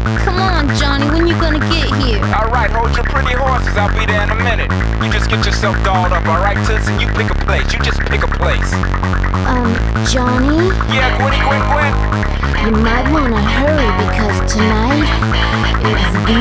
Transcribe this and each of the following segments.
Come on, Johnny, when you gonna get here? Alright, hold your pretty horses, I'll be there in a minute. You just get yourself dolled up, alright, Toots? And you pick a place, you just pick a place. Johnny? Yeah, Gwen. You might wanna hurry because tonight is the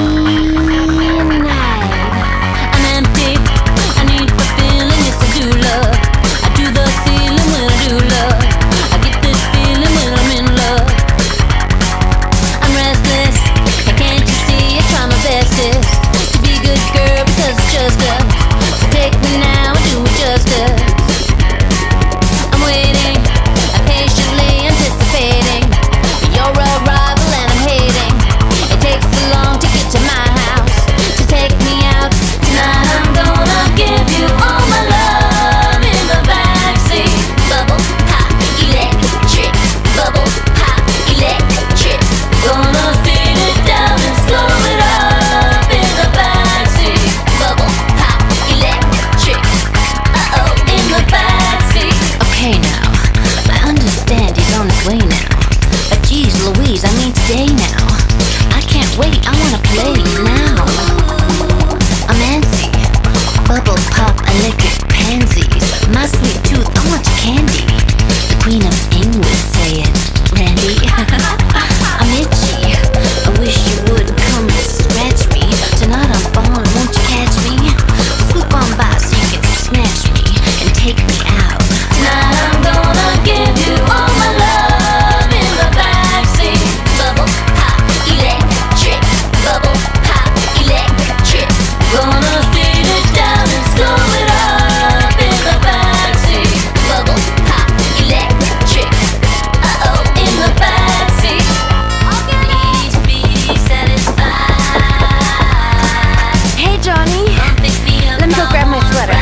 night. I'm empty, I need fulfilling, yes I do love. I do the ceiling when I do love. I get this feeling when I'm in love. I'm restless, can't you see? I try my bestest to be a good girl because it's just us. So take me now and do it justice. I'm waiting, I'm patiently anticipating your arrival and I'm hating. It takes so long to get to my house, to take me out. Tonight I'm gonna give you all my love in the backseat. Bubble pop electric, bubble pop electric. Gonna speed it down and slow it up in the backseat. Bubble pop electric, in the backseat. Okay now, I understand he's on his way now. But geez Louise, I mean today now. I can't wait, I wanna play now. I'm antsy, bubble pop electric pansies. My sweet tooth, I want your candy. The Queen of England would say it, Randy. I'm itchy, I wish you would come and scratch me. Tonight I'm falling, won't you catch me? Swoop on by so you can snatch me and take me out. Tonight I'm gonna give you all my love in the backseat. Bubble pop electric, bubble pop electric. Gonna speed it down and slow it up in the backseat. Bubble pop electric, in the backseat. Need to be satisfied. Hey Johnny, let me go grab my sweater.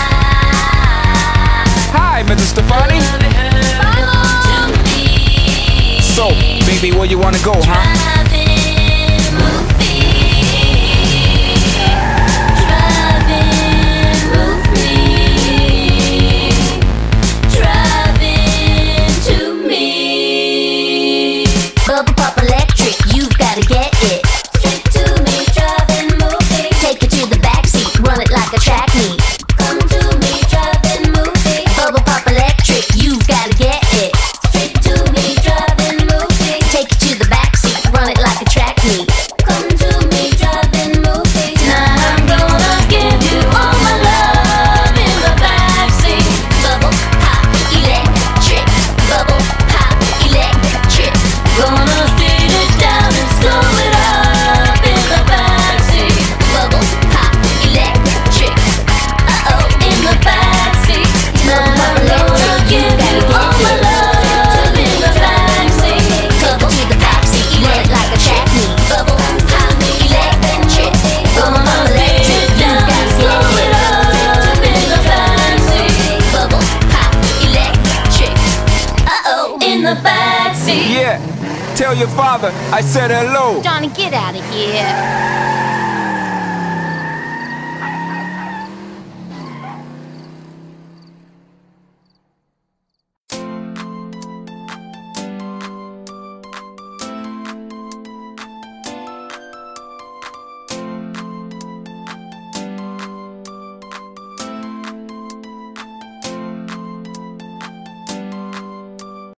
Hi, Mrs. Stefani. So, baby, where you wanna go, huh? Bubble pop electric, you've gotta get it. Straight to me, driving, moving. Take it to the backseat, run it like a track meet. Come to me, driving, moving. Bubble pop electric, you've gotta get it. Straight to me, driving, moving. Take it to the backseat, run it like a track meet. Come to me, driving, moving. Tonight I'm gonna give you all my love in the backseat. Bubble pop electric, bubble pop electric. Gonna speed it down and slow it up in the backseat. Bubble pop electric, in the backseat. Tonight I'm gonna give you all my love in the backseat. Bubble to the backseat, run it like a track meet. Bubble pop electric, gonna speed it down and slow it up in the backseat. Bubble pop electric, in the backseat. Yeah, tell your father I said hello. Johnny, get out of here.